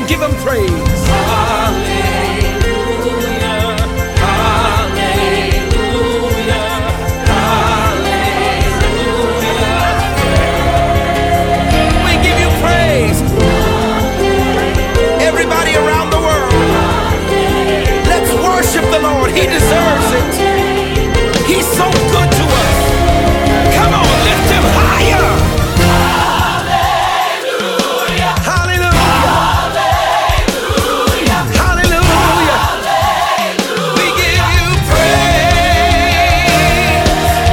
and give him praise. Hallelujah, hallelujah, hallelujah. We give you praise. Everybody around the world, let's worship the Lord. He deserves it. He's so good to us. Come on, lift him higher. Hallelujah. Hallelujah. Hallelujah. We give you praise.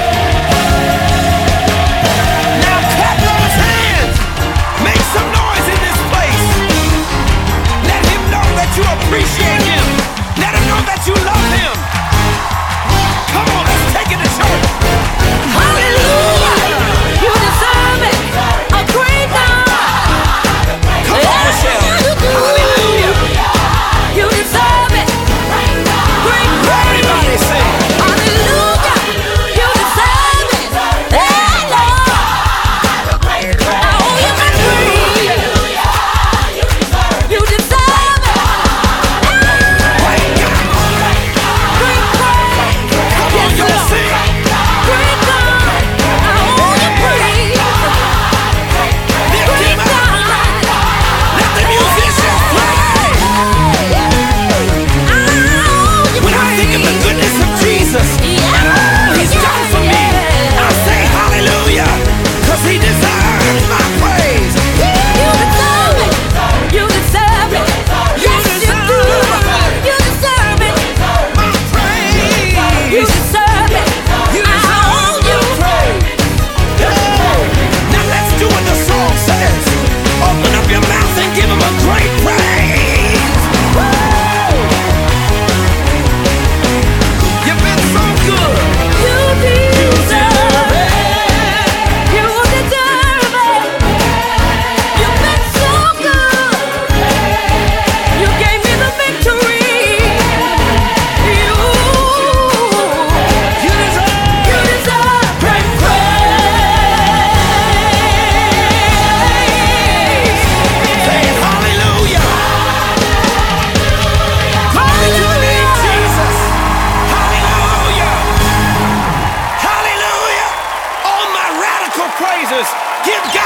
Now clap those hands. Make some noise in this place. Let him know that you appreciate him. Let him know that you love him. Come on, let's take it to church. Hallelujah! You deserve it. A great God. Come on, Michelle. Hallelujah. You deserve it. Great Everybody sing. Hallelujah. You deserve it. Hey, Lord. I owe you my praise. You deserve it. Praise God. Great praise. Come on, y'all sing. Great God. I owe you praise. Lift him Great up. God. Let the musicians play. When I think of the goodness of Jesus and all he's done for me, I say hallelujah, because he deserves my praise. You deserve it. You deserve it. Yes, you do. You deserve it. My praise. You deserve it. You I deserve owe my you. praise. Hey. Now let's do what the song says. Open up your mouth and give him a great praise. Woo! You've been so good. You deserve it. You deserve it. You've been so good. You gave me the victory. You deserve great praise. Say hallelujah. Glory to your name, Jesus. Hallelujah. Hallelujah. All my radical praisers, give God